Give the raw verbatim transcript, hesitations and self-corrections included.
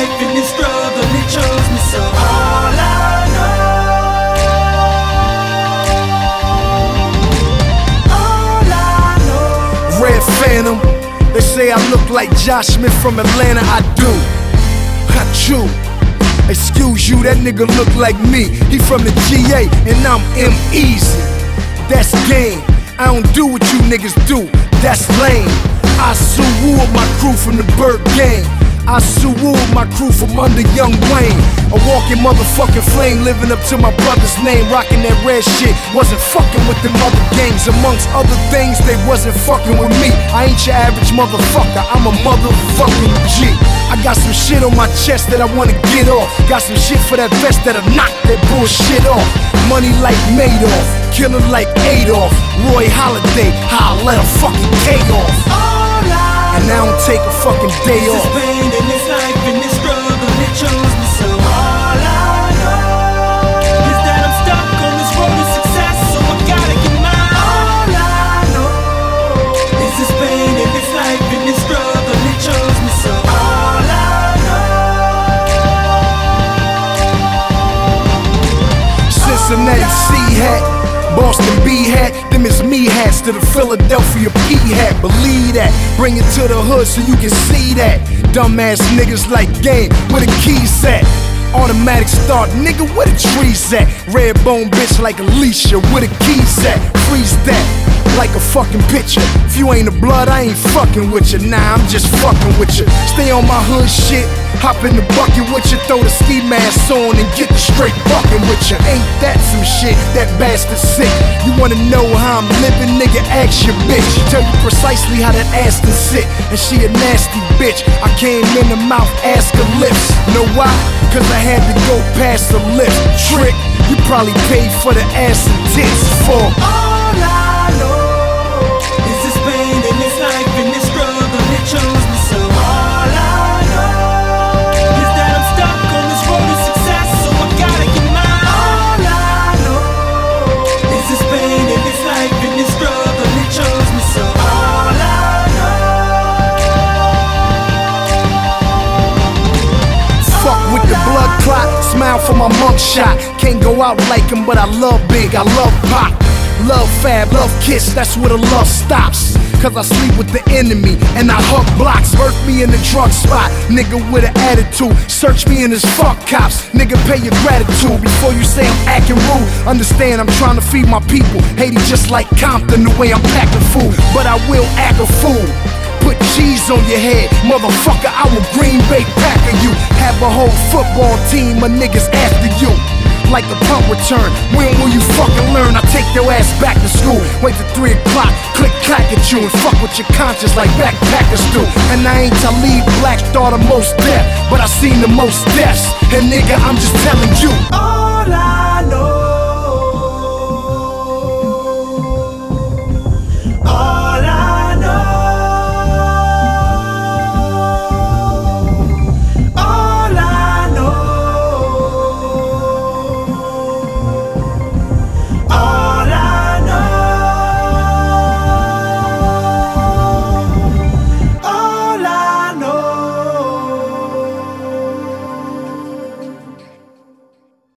life and this struggle, it chose me. So all I know, all I know. Red Phantom, they say I look like Josh Smith from Atlanta. I do, I chew. Excuse you, that nigga look like me. He from the G A and I'm M-Easy. That's game. I don't do what you niggas do. That's lame. I sue with my crew from the Bird Gang. I sue with my crew from under Young Wayne. A walking motherfucking flame, living up to my brother's name. Rocking that red shit, wasn't fucking with them other gangs. Amongst other things, they wasn't fucking with me. I ain't your average motherfucker, I'm a motherfucking G. I got some shit on my chest that I wanna get off. Got some shit for that vest that'll knock that bullshit off. Money like Madoff, killer like Adolf, Roy Holiday, how I let a fucking K off. And I don't take a fucking day off. This pain in this life and this struggle, it chose me. So all I know is that I'm stuck on this road to success, so I gotta get mine. All I know is this pain in this life and this struggle, it chose me. So all I know. Cincinnati C hat, Boston B hat, them is me hats to the Philadelphia P hat. Believe that, bring it to the hood so you can see that. Dumbass niggas like game, where the keys at? Automatic start, nigga, where the trees at? Red bone bitch like Alicia, where the keys at? Freeze that, like a fucking picture. If you ain't a blood, I ain't fucking with you. Nah, I'm just fucking with you. Stay on my hood shit, hop in the bucket with you, throw the ski mask on and get the straight bucking with you. Ain't that some shit? That bastard sick. You wanna know how I'm living, nigga? Ask your bitch. Tell you precisely how that ass can sit. And she a nasty bitch. I came in the mouth, ask her lips. Know why? Cause I had to go past the lips. Trick, you probably paid for the ass and tits for. All I know is this pain in this life and this struggle, it chose me. So all I know is that I'm stuck on this road to success, so I gotta get mine. All I know is this pain in this life and this struggle, it chose me. So all I know. Fuck with the blood clot, smile for my mug shot. Can't go out like him, but I love big, I love pop. Love fab, love kiss, that's where the love stops. Cause I sleep with the enemy, and I hug blocks. Birth me in the drug spot, nigga with an attitude. Search me in his fuck cops, nigga pay your gratitude. Before you say I'm acting rude, understand I'm trying to feed my people. Haiti just like Compton, the way I'm packing food. But I will act a fool. Put cheese on your head, motherfucker, I will Green Bay Packer you. Have a whole football team of niggas after you. Like a punt return, when will you fucking learn? I take your ass back to school. Wait till three o'clock, click clack at you and fuck with your conscience like backpackers do. And I ain't Talib Black, thought of most death, but I seen the most deaths. And nigga, I'm just telling you.